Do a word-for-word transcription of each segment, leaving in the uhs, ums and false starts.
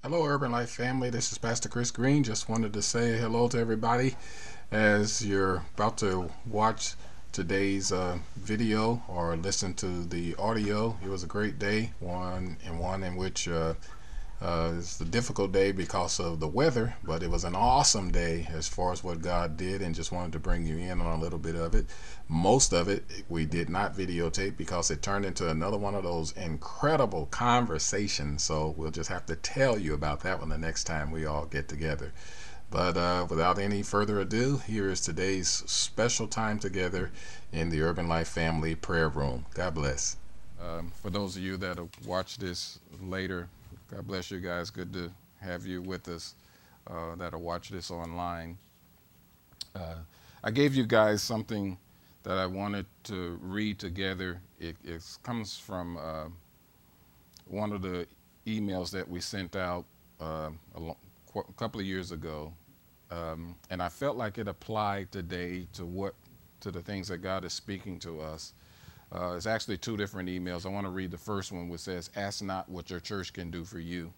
Hello, Urban Life family. This is Pastor Chris Green. Just wanted to say hello to everybody as you're about to watch today's uh, video or listen to the audio. It was a great day, one and one in which uh, uh, it's a difficult day because of the weather, but it was an awesome day as far as what God did, and just wanted to bring you in on a little bit of it. Most of it we did not videotape because it turned into another one of those incredible conversations, so we'll just have to tell you about that one the next time we all get together. But uh, without any further ado, here is today's special time together in the Urban Life Family Prayer Room. God bless. Um, for those of you that will watch this later, God bless you guys. Good to have you with us uh, that'll watch this online. Uh, I gave you guys something that I wanted to read together. It, it comes from uh, one of the emails that we sent out uh, a, lo- a couple of years ago. Um, and I felt like it applied today to what, to the things that God is speaking to us. Uh, it's actually two different emails. I want to read the first one, which says, "Ask not what your church can do for you."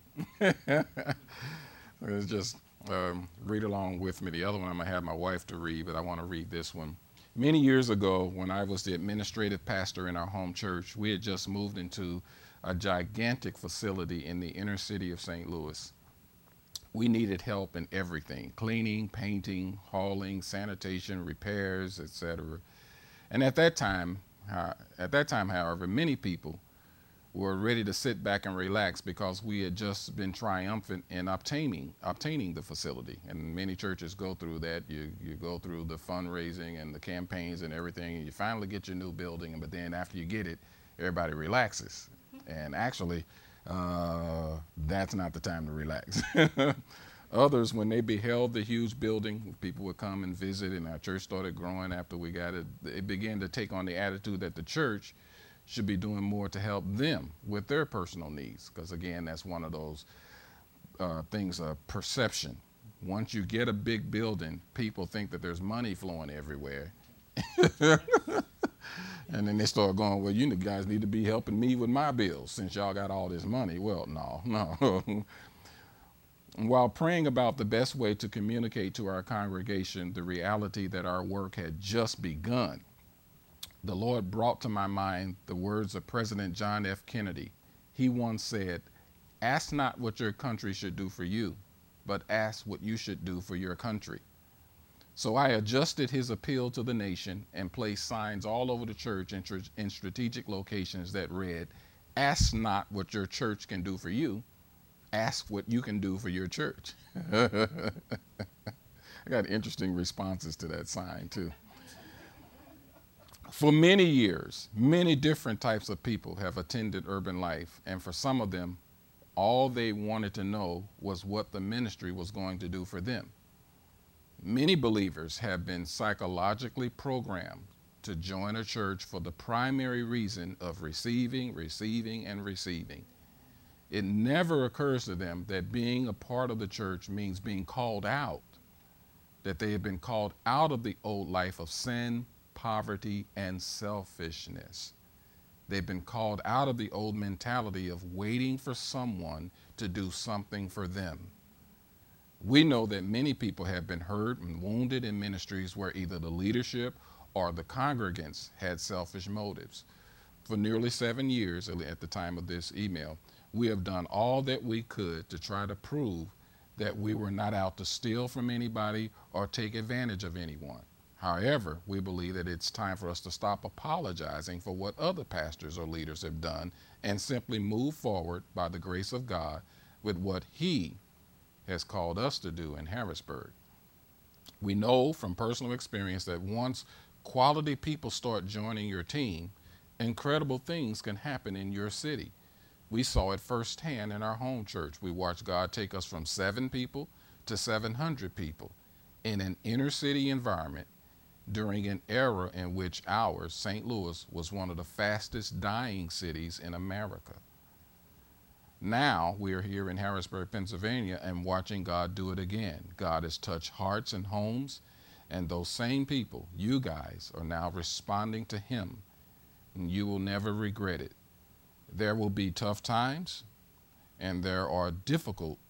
It's just um, read along with me. The other one I'm going to have my wife to read, but I want to read this one. Many years ago, when I was the administrative pastor in our home church, we had just moved into a gigantic facility in the inner city of Saint Louis. We needed help in everything: cleaning, painting, hauling, sanitation, repairs, et cetera. And at that time, uh, at that time, however, many people were ready to sit back and relax because we had just been triumphant in obtaining obtaining the facility. And many churches go through that. You you go through the fundraising and the campaigns and everything, and you finally get your new building. But then after you get it, everybody relaxes. And actually, uh, that's not the time to relax. Others, when they beheld the huge building, people would come and visit, and our church started growing after we got it. It began to take on the attitude that the church should be doing more to help them with their personal needs. Because again, that's one of those uh, things of perception. Once you get a big building, people think that there's money flowing everywhere. And then they start going, well, you guys need to be helping me with my bills since y'all got all this money. Well, no, no. While praying about the best way to communicate to our congregation the reality that our work had just begun, the Lord brought to my mind the words of President John F. Kennedy. He once said, "Ask not what your country should do for you, but ask what you should do for your country." So I adjusted his appeal to the nation and placed signs all over the church in, tr- in strategic locations that read, "Ask not what your church can do for you, ask what you can do for your church." I got interesting responses to that sign too. For many years, many different types of people have attended Urban Life, and for some of them, all they wanted to know was what the ministry was going to do for them. Many believers have been psychologically programmed to join a church for the primary reason of receiving, receiving, and receiving. It never occurs to them that being a part of the church means being called out, that they have been called out of the old life of sin, poverty, and selfishness. They've been called out of the old mentality of waiting for someone to do something for them. We know that many people have been hurt and wounded in ministries where either the leadership or the congregants had selfish motives. For nearly seven years, at the time of this email, we have done all that we could to try to prove that we were not out to steal from anybody or take advantage of anyone. However, we believe that it's time for us to stop apologizing for what other pastors or leaders have done and simply move forward by the grace of God with what He has called us to do in Harrisburg. We know from personal experience that once quality people start joining your team, incredible things can happen in your city. We saw it firsthand in our home church. We watched God take us from seven people to seven hundred people in an inner city environment during an era in which ours, Saint Louis, was one of the fastest dying cities in America. Now we are here in Harrisburg, Pennsylvania, and watching God do it again. God has touched hearts and homes, and those same people, you guys, are now responding to Him, and you will never regret it. There will be tough times, and there are difficult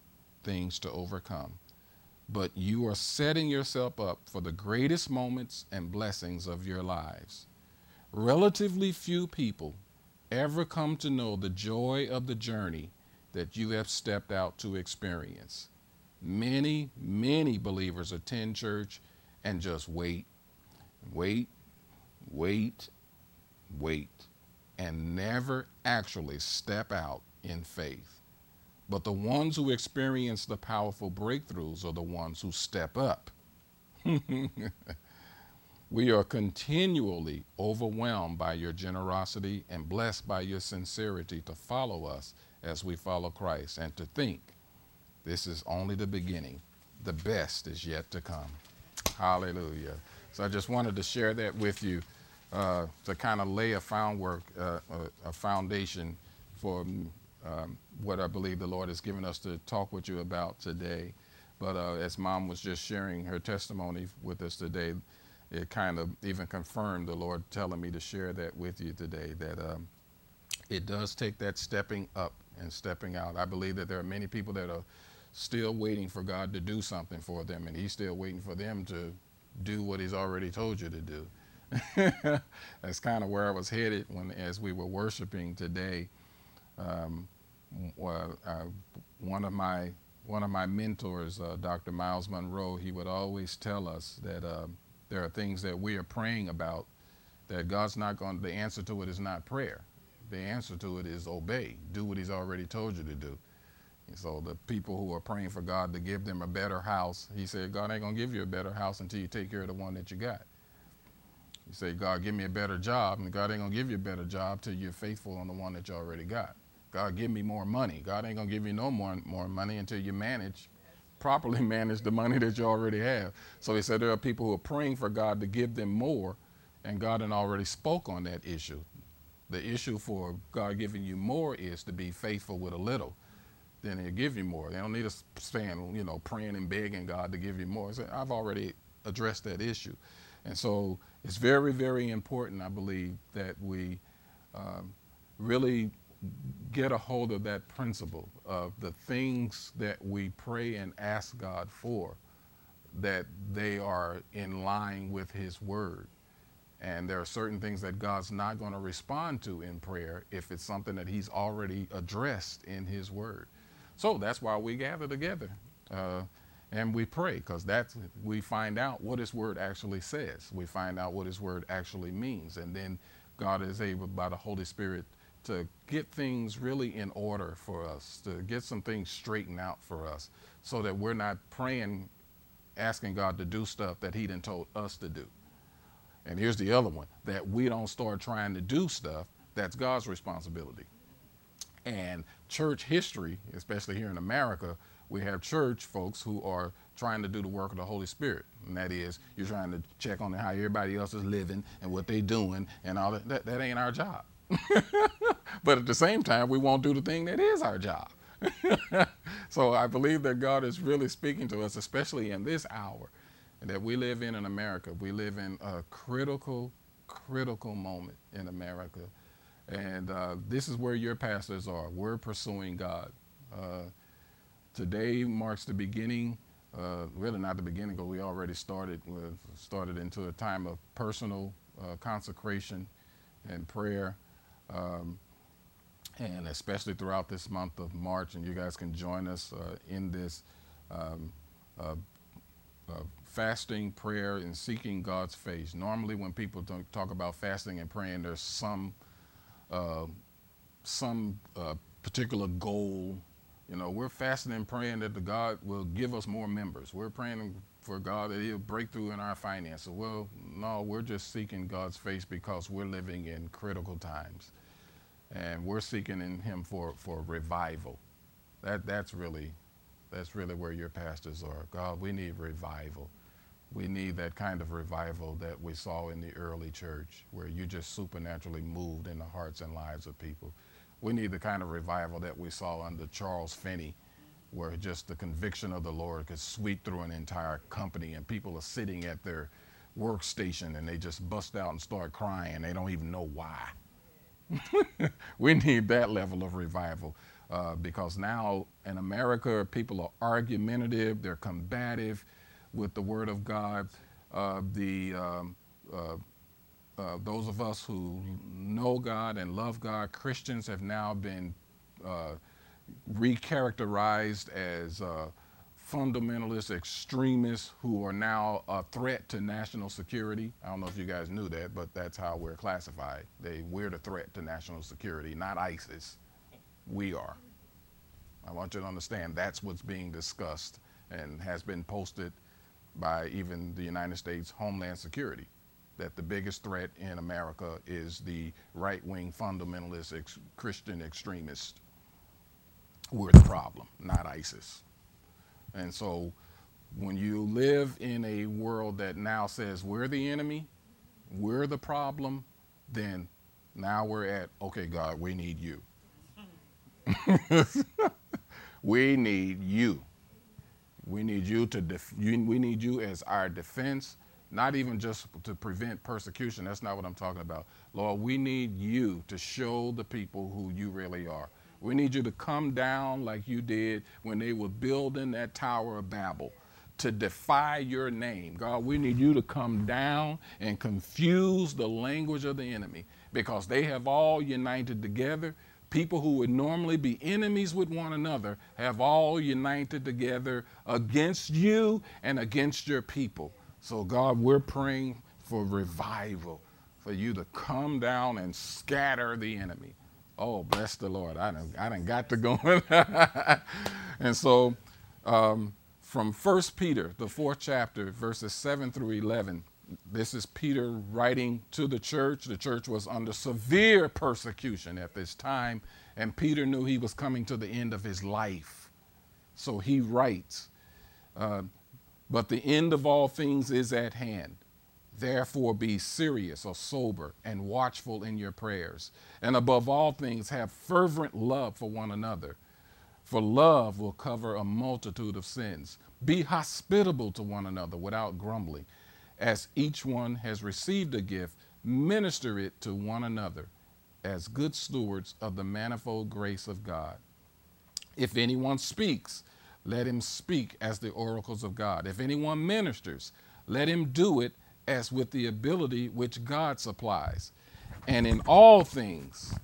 things to overcome, but you are setting yourself up for the greatest moments and blessings of your lives. Relatively few people ever come to know the joy of the journey that you have stepped out to experience. Many, many believers attend church and just wait, wait, wait, wait, and never actually step out in faith. But the ones who experience the powerful breakthroughs are the ones who step up. We are continually overwhelmed by your generosity and blessed by your sincerity to follow us as we follow Christ, and to think this is only the beginning. The best is yet to come. Hallelujah. So I just wanted to share that with you uh, to kind of lay a, foundwork, uh, a, a foundation for um, what I believe the Lord has given us to talk with you about today. But uh, as Mom was just sharing her testimony with us today, it kind of even confirmed the Lord telling me to share that with you today, that um, it does take that stepping up and stepping out. I believe that there are many people that are still waiting for God to do something for them, and he's still waiting for them to do what he's already told you to do. That's kind of where I was headed when, as we were worshiping today. Um, well, uh, one of my one of my mentors, uh, Doctor Miles Monroe, he would always tell us that uh, there are things that we are praying about that God's not going. The answer to it is not prayer. The answer to it is obey. Do what he's already told you to do. And so the people who are praying for God to give them a better house, he said, God ain't going to give you a better house until you take care of the one that you got. You say, God, give me a better job, and God ain't going to give you a better job till you're faithful on the one that you already got. God, give me more money. God ain't going to give you no more, more money until you manage, properly manage the money that you already have. So he said there are people who are praying for God to give them more, and God had already spoke on that issue. The issue for God giving you more is to be faithful with a little. Then he'll give you more. They don't need us stand, you know, praying and begging God to give you more. So I've already addressed that issue. And so it's very, very important, I believe, that we um, really get a hold of that principle of the things that we pray and ask God for, that they are in line with his word. And there are certain things that God's not going to respond to in prayer if it's something that he's already addressed in his word. So that's why we gather together uh, and we pray, because that's, we find out what his word actually says. We find out what his word actually means. And then God is able, by the Holy Spirit, to get things really in order for us, to get some things straightened out for us, so that we're not praying, asking God to do stuff that he done told us to do. And here's the other one, that we don't start trying to do stuff that's God's responsibility. And church history, especially here in America, we have church folks who are trying to do the work of the Holy Spirit. And that is, you're trying to check on how everybody else is living and what they're doing and all that. That, that ain't our job. But at the same time, we won't do the thing that is our job. So I believe that God is really speaking to us, especially in this hour that we live in in America. We live in a critical, critical moment in America. And uh, this is where your pastors are. We're pursuing God. Uh, today marks the beginning, uh, really not the beginning, but we already started, we started into a time of personal uh, consecration and prayer. Um, and especially throughout this month of March, and you guys can join us uh, in this um, uh, uh, fasting, prayer, and seeking God's face. Normally when people don't talk about fasting and praying, there's some uh, some uh, particular goal. You know, we're fasting and praying that the God will give us more members. We're praying for God that he'll break through in our finances. Well, no, we're just seeking God's face because we're living in critical times. And we're seeking in him for, for revival. That, that's really, that's really where your pastors are. God, we need revival. We need that kind of revival that we saw in the early church, where you just supernaturally moved in the hearts and lives of people. We need the kind of revival that we saw under Charles Finney, where just the conviction of the Lord could sweep through an entire company, and people are sitting at their workstation and they just bust out and start crying. They don't even know why. We need that level of revival. Uh, because now in America, people are argumentative, they're combative with the Word of God. Uh, the um, uh, uh, those of us who know God and love God, Christians, have now been uh, recharacterized as uh, fundamentalist extremists who are now a threat to national security. I don't know if you guys knew that, but that's how we're classified. They, we're the threat to national security, not ISIS. We are. I want you to understand that's what's being discussed and has been posted by even the United States Homeland Security, that the biggest threat in America is the right-wing fundamentalist ex Christian extremists. We're the problem, not ISIS. And so when you live in a world that now says we're the enemy, we're the problem, then now we're at, okay, God, we need you. We need you. We need you to, def you, we need you as our defense, not even just to prevent persecution. That's not what I'm talking about. Lord, we need you to show the people who you really are. We need you to come down like you did when they were building that Tower of Babel to defy your name. God, we need you to come down and confuse the language of the enemy, because they have all united together. People who would normally be enemies with one another have all united together against you and against your people. So God, we're praying for revival, for you to come down and scatter the enemy. Oh, bless the Lord. I done, I done got to going. And so um, from First Peter, the fourth chapter, verses seven through eleven, this is Peter writing to the church. The church was under severe persecution at this time, and Peter knew he was coming to the end of his life. So he writes, uh, but the end of all things is at hand. Therefore be serious or sober and watchful in your prayers. And above all things, have fervent love for one another. For love will cover a multitude of sins. Be hospitable to one another without grumbling. As each one has received a gift, minister it to one another as good stewards of the manifold grace of God. If anyone speaks, let him speak as the oracles of God. If anyone ministers, let him do it as with the ability which God supplies. And in all things,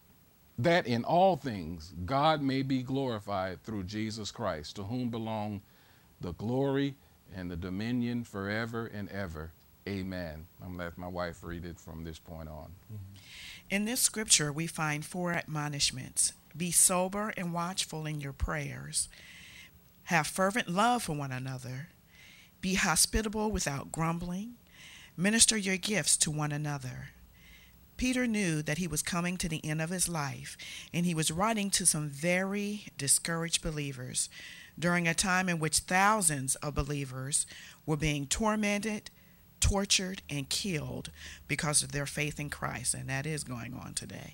that in all things, God may be glorified through Jesus Christ, to whom belong the glory and the dominion forever and ever. Amen. I'm going to let my wife read it from this point on. In this scripture, we find four admonishments. Be sober and watchful in your prayers. Have fervent love for one another. Be hospitable without grumbling. Minister your gifts to one another. Peter knew that he was coming to the end of his life, and he was writing to some very discouraged believers during a time in which thousands of believers were being tormented, tortured, and killed because of their faith in Christ, and that is going on today.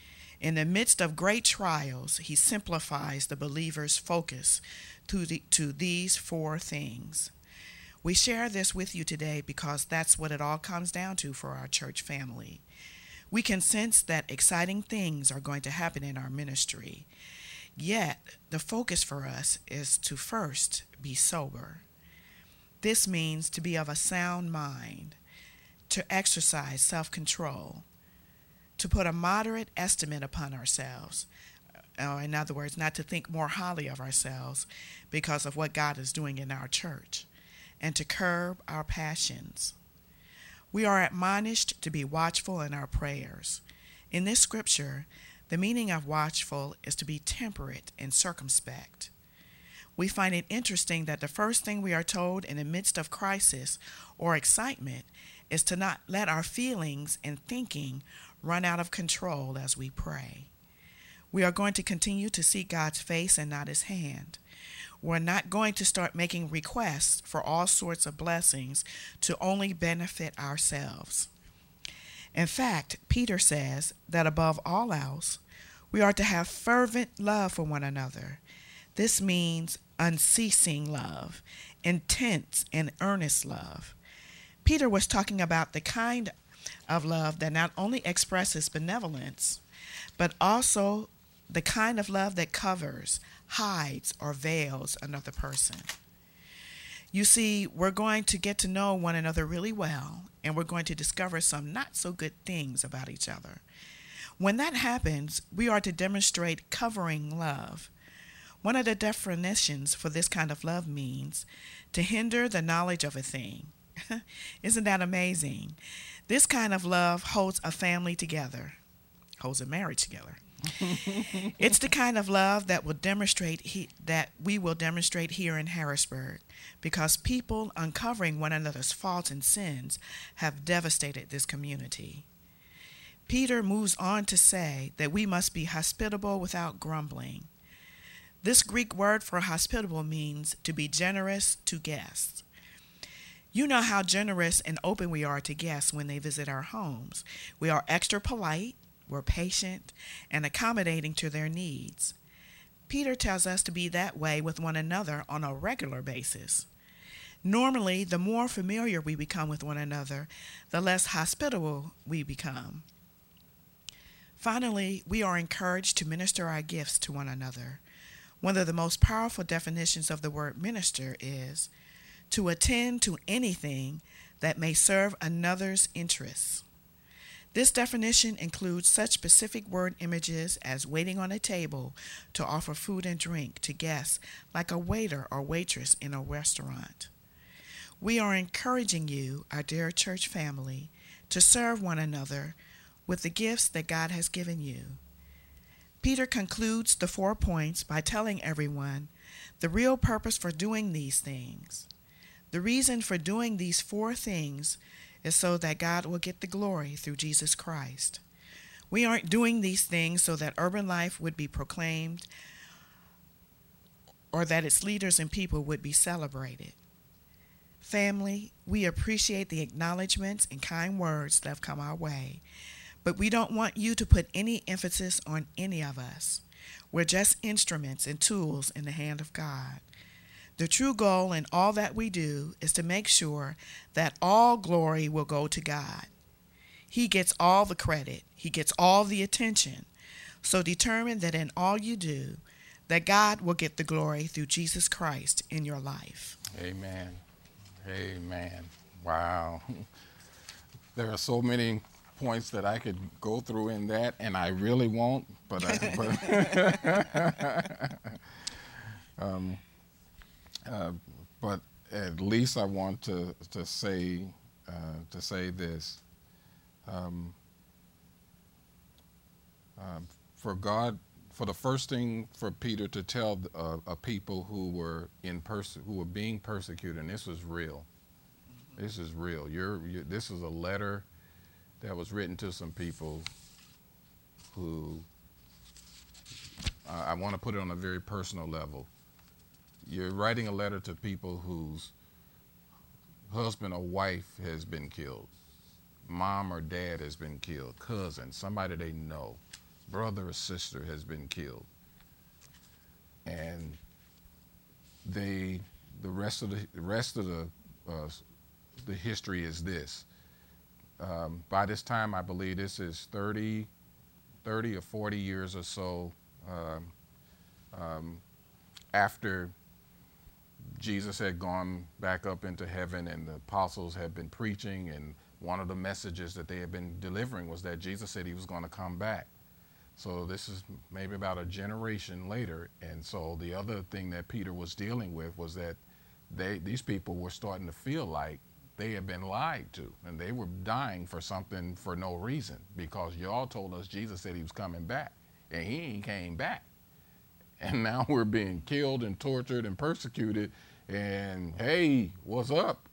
In the midst of great trials, he simplifies the believer's focus to, the, to these four things. We share this with you today because that's what it all comes down to for our church family. We can sense that exciting things are going to happen in our ministry. Yet, the focus for us is to first be sober. This means to be of a sound mind, to exercise self-control, to put a moderate estimate upon ourselves. Or in other words, not to think more highly of ourselves because of what God is doing in our church, and to curb our passions. We are admonished to be watchful in our prayers. In this scripture, the meaning of watchful is to be temperate and circumspect. We find it interesting that the first thing we are told in the midst of crisis or excitement is to not let our feelings and thinking run out of control as we pray. We are going to continue to seek God's face and not his hand. We're not going to start making requests for all sorts of blessings to only benefit ourselves. In fact, Peter says that above all else, we are to have fervent love for one another. This means unceasing love, intense and earnest love. Peter was talking about the kind of love that not only expresses benevolence, but also the kind of love that covers, hides, or veils another person. You see, we're going to get to know one another really well, and we're going to discover some not so good things about each other. When that happens, we are to demonstrate covering love. One of the definitions for this kind of love means to hinder the knowledge of a thing. Isn't that amazing? This kind of love holds a family together, holds a marriage together. It's the kind of love that will demonstrate he, that we will demonstrate here in Harrisburg, because people uncovering one another's faults and sins have devastated this community. Peter moves on to say that we must be hospitable without grumbling. This Greek word for hospitable means to be generous to guests. You know how generous and open we are to guests when they visit our homes. We are extra polite, we're patient, and accommodating to their needs. Peter tells us to be that way with one another on a regular basis. Normally, the more familiar we become with one another, the less hospitable we become. Finally, we are encouraged to minister our gifts to one another. One of the most powerful definitions of the word minister is to attend to anything that may serve another's interests. This definition includes such specific word images as waiting on a table to offer food and drink to guests, like a waiter or waitress in a restaurant. We are encouraging you, our dear church family, to serve one another with the gifts that God has given you. Peter concludes the four points by telling everyone the real purpose for doing these things. The reason for doing these four things is so that God will get the glory through Jesus Christ. We aren't doing these things so that Urban Life would be proclaimed or that its leaders and people would be celebrated. Family, we appreciate the acknowledgments and kind words that have come our way, but we don't want you to put any emphasis on any of us. We're just instruments and tools in the hand of God. The true goal in all that we do is to make sure that all glory will go to God. He gets all the credit. He gets all the attention. So determine that in all you do, that God will get the glory through Jesus Christ in your life. Amen. Amen. Wow. There are so many points that I could go through in that, and I really won't, but I, but, um, uh, but at least I want to to say uh, to say this. Um, uh, for God, for the first thing for Peter to tell uh, a people who were in perse- who were being persecuted, and this was real. Mm-hmm. This is real. You're, you're, this is a letter that was written to some people who, uh, I want to put it on a very personal level. You're writing a letter to people whose husband or wife has been killed, mom or dad has been killed, cousin, somebody they know, brother or sister has been killed. And they, the rest of the, the rest of the, uh, the history is this. Um, by this time, I believe this is thirty, thirty or forty years or so um, um, after Jesus had gone back up into heaven and the apostles had been preaching, and one of the messages that they had been delivering was that Jesus said he was going to come back. So this is maybe about a generation later, and so the other thing that Peter was dealing with was that they, these people were starting to feel like they had been lied to, and they were dying for something for no reason, because y'all told us Jesus said he was coming back, and he ain't came back. And now we're being killed and tortured and persecuted, and hey, what's up?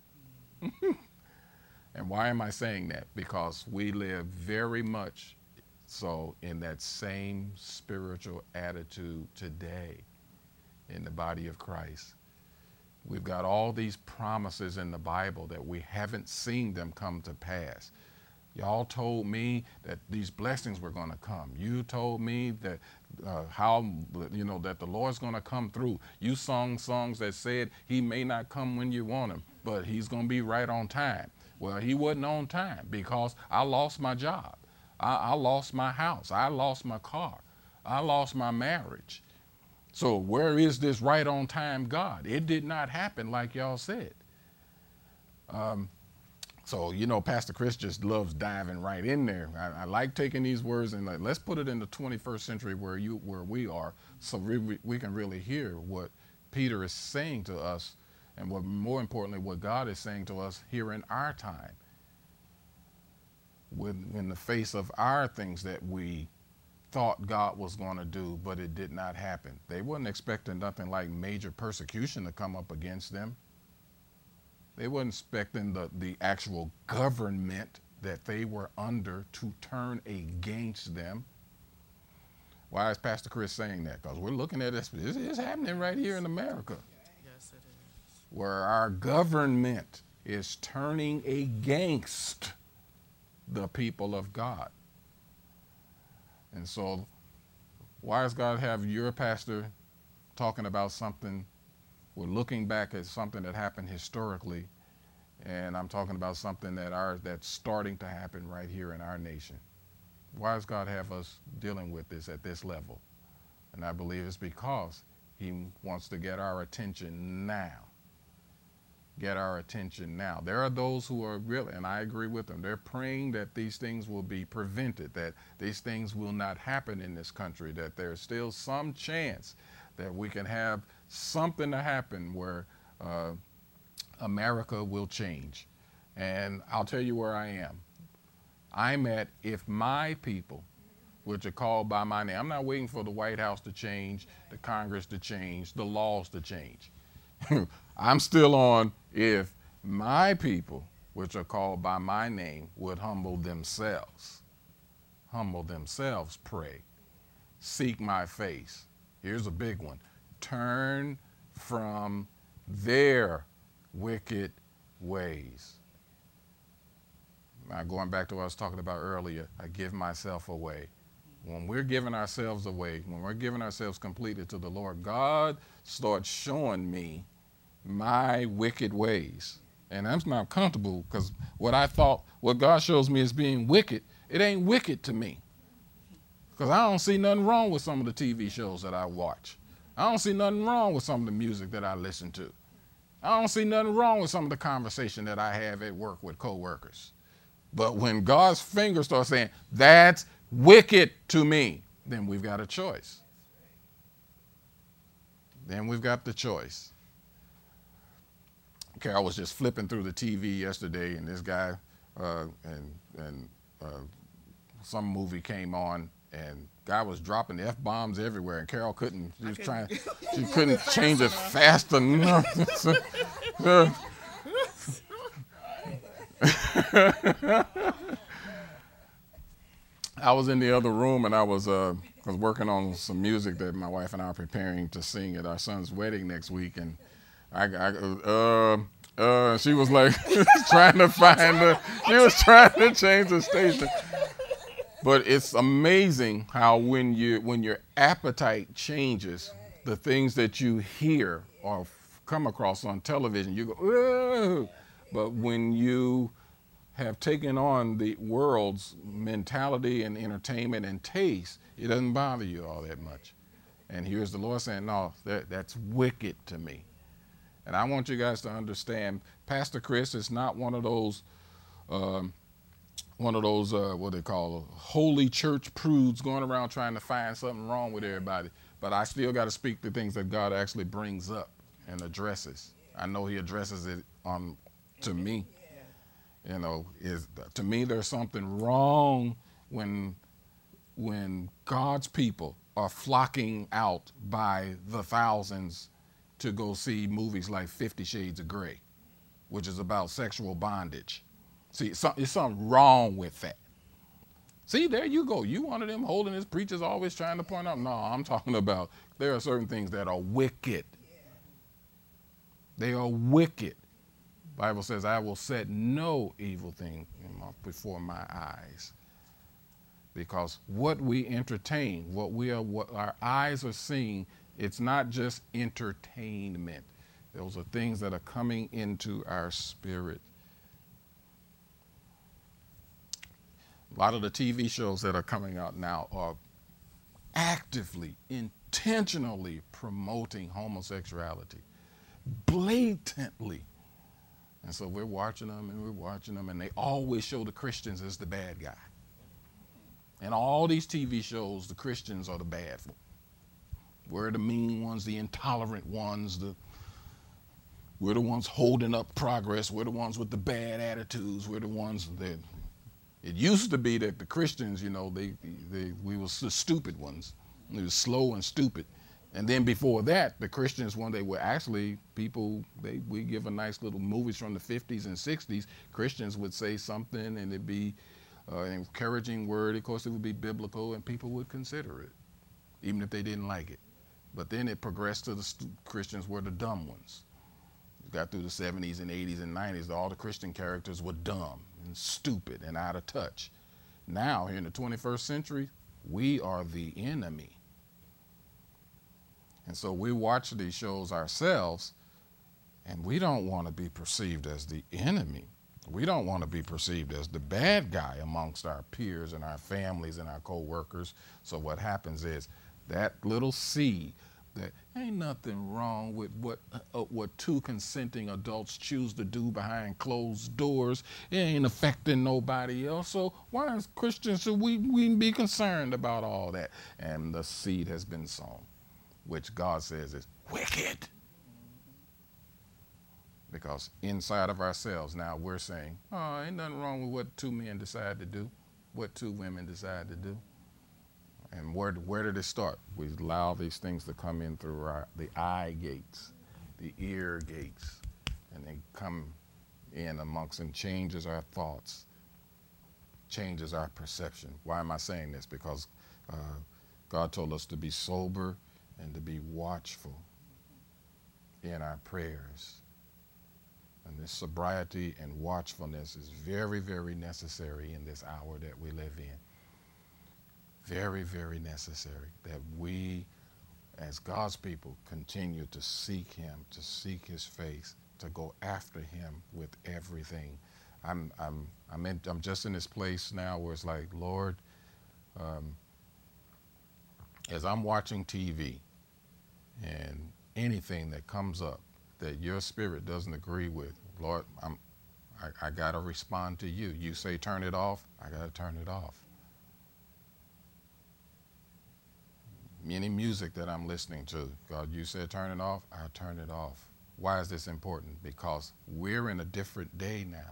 And why am I saying that? Because we live very much so in that same spiritual attitude today in the body of Christ. We've got all these promises in the Bible that we haven't seen them come to pass. Y'all told me that these blessings were going to come. You told me that uh, how, you know, that the Lord's going to come through. You sung songs that said he may not come when you want him, but he's going to be right on time. Well, he wasn't on time because I lost my job. I, I lost my house. I lost my car. I lost my marriage. So where is this right on time God? It did not happen like y'all said. Um, so, you know, Pastor Chris just loves diving right in there. I, I like taking these words and like, let's put it in the twenty-first century where you where we are, so we, we can really hear what Peter is saying to us, and what more importantly, what God is saying to us here in our time. With, in the face of our things that we thought God was going to do, but it did not happen. They wasn't expecting nothing like major persecution to come up against them. They weren't expecting the, the actual government that they were under to turn against them. Why is Pastor Chris saying that? Because we're looking at this. This is happening right here in America. Yes, it is. Where our government is turning against the people of God. And so why does God have your pastor talking about something? We're looking back at something that happened historically, and I'm talking about something that our that's starting to happen right here in our nation. Why does God have us dealing with this at this level? And I believe it's because he wants to get our attention now. Get our attention now. There are those who are really, and I agree with them, they're praying that these things will be prevented, that these things will not happen in this country, that there's still some chance that we can have something to happen where uh, America will change. And I'll tell you where I am. I'm at, if my people, which are called by my name, I'm not waiting for the White House to change, the Congress to change, the laws to change. I'm still on, if my people, which are called by my name, would humble themselves, humble themselves, pray, seek my face. Here's a big one. Turn from their wicked ways. Now, going back to what I was talking about earlier, I give myself away. When we're giving ourselves away, when we're giving ourselves completely to the Lord, God starts showing me my wicked ways. And I'm not comfortable, because what I thought, what God shows me as being wicked, it ain't wicked to me. Because I don't see nothing wrong with some of the T V shows that I watch. I don't see nothing wrong with some of the music that I listen to. I don't see nothing wrong with some of the conversation that I have at work with coworkers. But when God's finger starts saying, that's wicked to me, then we've got a choice. Then we've got the choice. Carol was just flipping through the T V yesterday, and this guy uh, and and uh, some movie came on, and guy was dropping F-bombs everywhere, and Carol couldn't. She was trying. She couldn't change it fast enough. I was in the other room, and I was uh, was working on some music that my wife and I are preparing to sing at our son's wedding next week, and I, I uh, uh, she was like trying to find the, she was trying to change the station. But it's amazing how when you when your appetite changes, the things that you hear or come across on television, you go, ooh. But when you have taken on the world's mentality and entertainment and taste, it doesn't bother you all that much. And here's the Lord saying, no, that, that's wicked to me. And I want you guys to understand, Pastor Chris is not one of those, um, one of those, uh, what they call, holy church prudes going around trying to find something wrong with everybody. But I still got to speak the things that God actually brings up and addresses. I know he addresses it um, to me. You know, is to me there's something wrong when when God's people are flocking out by the thousands to go see movies like Fifty Shades of Grey, which is about sexual bondage. See, it's something wrong with that. See, there you go. You one of them holding his preachers always trying to point out. No, I'm talking about there are certain things that are wicked. They are wicked. Bible says, I will set no evil thing before my eyes. Because what we entertain, what we are, what our eyes are seeing, it's not just entertainment. Those are things that are coming into our spirit. A lot of the T V shows that are coming out now are actively, intentionally promoting homosexuality, blatantly. And so we're watching them and we're watching them, and they always show the Christians as the bad guy. And all these T V shows, the Christians are the bad ones. We're the mean ones, the intolerant ones, the we're the ones holding up progress. We're the ones with the bad attitudes. We're the ones that, it used to be that the Christians, you know, they, they we were the stupid ones. We were slow and stupid. And then before that, the Christians, when they were actually people, they we give a nice little movies from the fifties and sixties, Christians would say something and it'd be uh, an encouraging word. Of course, it would be biblical and people would consider it, even if they didn't like it. But then it progressed to the st- Christians were the dumb ones. It got through the seventies and eighties and nineties, all the Christian characters were dumb and stupid and out of touch. Now, here in the twenty-first century, we are the enemy. And so we watch these shows ourselves, and we don't want to be perceived as the enemy. We don't want to be perceived as the bad guy amongst our peers and our families and our co-workers. So what happens is that little seed, that ain't nothing wrong with what uh, what two consenting adults choose to do behind closed doors. It ain't affecting nobody else. So why as Christians should we, we be concerned about all that? And the seed has been sown, which God says is wicked. Because inside of ourselves now we're saying, oh, ain't nothing wrong with what two men decide to do, what two women decide to do. And where, where did it start? We allow these things to come in through our, the eye gates, the ear gates, and they come in amongst and changes our thoughts, changes our perception. Why am I saying this? Because uh, God told us to be sober and to be watchful in our prayers. And this sobriety and watchfulness is very, very necessary in this hour that we live in. Very, very necessary that we, as God's people, continue to seek him, to seek his face, to go after him with everything. I'm, I'm, I'm, in, I'm just in this place now where it's like, Lord, um, as I'm watching T V and anything that comes up that your spirit doesn't agree with, Lord, I'm, I, I got to respond to you. You say turn it off, I got to turn it off. Any music that I'm listening to, God, you said turn it off, I'll turn it off. Why is this important? Because we're in a different day now.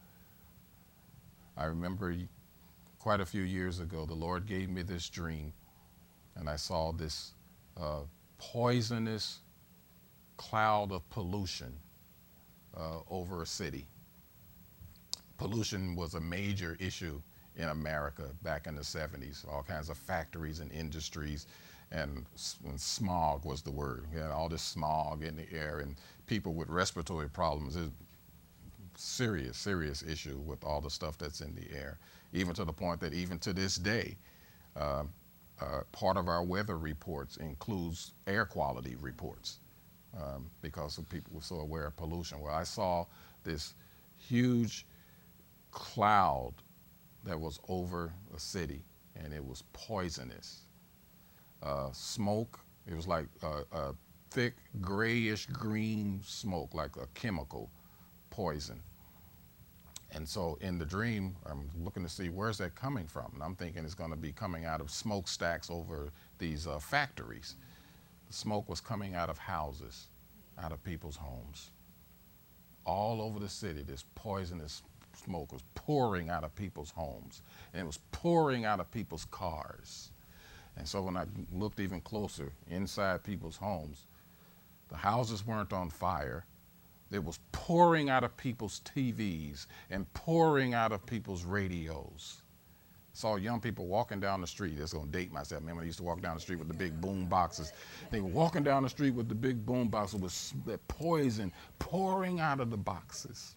I remember quite a few years ago, the Lord gave me this dream, and I saw this uh, poisonous cloud of pollution uh, over a city. Pollution was a major issue in America back in the seventies, all kinds of factories and industries. And, and smog was the word. We had all this smog in the air, and people with respiratory problems. It's a serious, serious issue with all the stuff that's in the air, even to the point that even to this day, uh, uh, part of our weather reports includes air quality reports um, because of people were so aware of pollution. Well, I saw this huge cloud that was over a city, and it was poisonous. Uh, smoke, it was like uh, a thick grayish green smoke, like a chemical poison. And so in the dream, I'm looking to see where's that coming from. And I'm thinking it's going to be coming out of smokestacks over these uh, factories. The smoke was coming out of houses, out of people's homes. All over the city, this poisonous smoke was pouring out of people's homes, and it was pouring out of people's cars. And so when I looked even closer inside people's homes, the houses weren't on fire. It was pouring out of people's T Vs and pouring out of people's radios. Saw young people walking down the street. That's gonna date myself. Remember, I used to walk down the street with the big boom boxes. They were walking down the street with the big boom boxes with that poison pouring out of the boxes.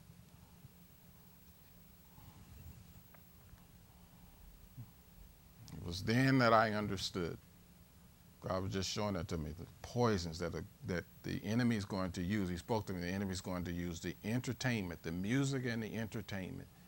It was then that I understood. God was just showing that to me, the poisons that, are, that the enemy is going to use. He spoke to me, the enemy is going to use the entertainment, the music and the entertainment